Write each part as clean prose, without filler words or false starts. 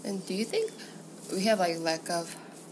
And do you think we have like lack of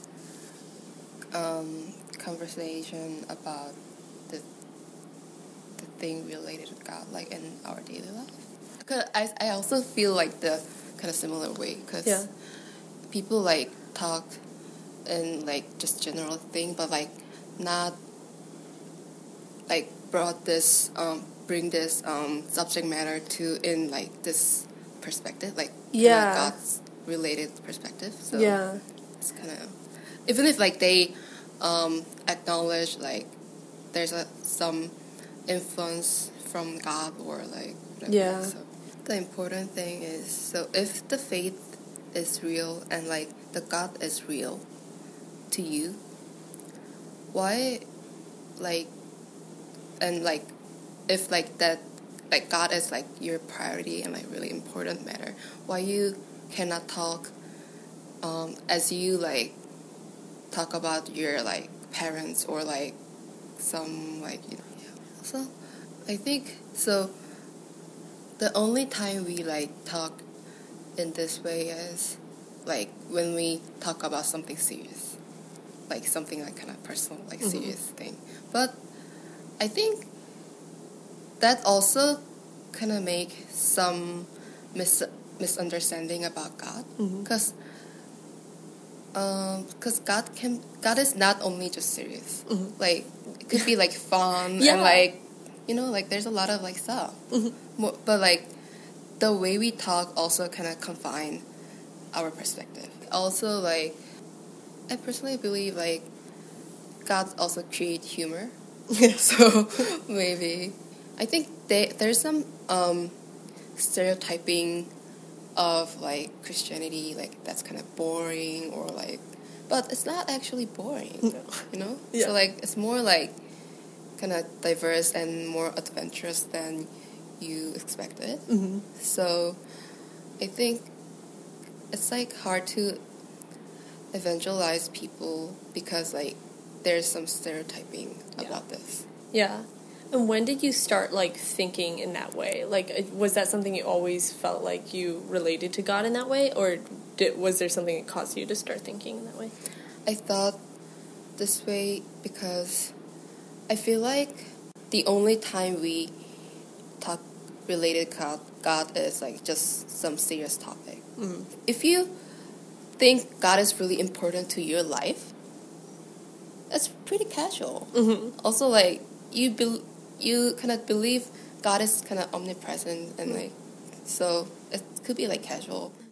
conversation about the thing related to God, like in our daily life? Because I also feel like the kind of similar way, because people like talk in like just general thing, but like not like bring this subject matter to in like this perspective, like God's related perspective. So it's kind of, even if like they acknowledge like there's some influence from God or like whatever. So the important thing is, so if the faith is real and like the God is real to you, why like, and like if like that, like God is like your priority and like really important matter, why you cannot talk as you like talk about your like parents or like some like, you know. So I think so the only time we like talk in this way is like when we talk about something serious, like something like kind of personal, like serious thing. But I think that also kind of make some misunderstanding about God, because God is not only just serious. Like it could be like fun and like, you know, like there's a lot of like stuff. But like the way we talk also kind of confine our perspective. Also, like I personally believe like God also create humor. So maybe I think there's some stereotyping of like Christianity, like that's kind of boring or like, but it's not actually boring, you know. So like it's more like kind of diverse and more adventurous than you expected. So I think it's like hard to evangelize people because like there's some stereotyping about this. And when did you start like thinking in that way? Like, was that something you always felt like you related to God in that way, or was there something that caused you to start thinking in that way? I thought this way because I feel like the only time we talk related to God is like just some serious topic. If you think God is really important to your life, that's pretty casual. Also, like you kind of believe God is kind of omnipresent and like, so it could be like casual.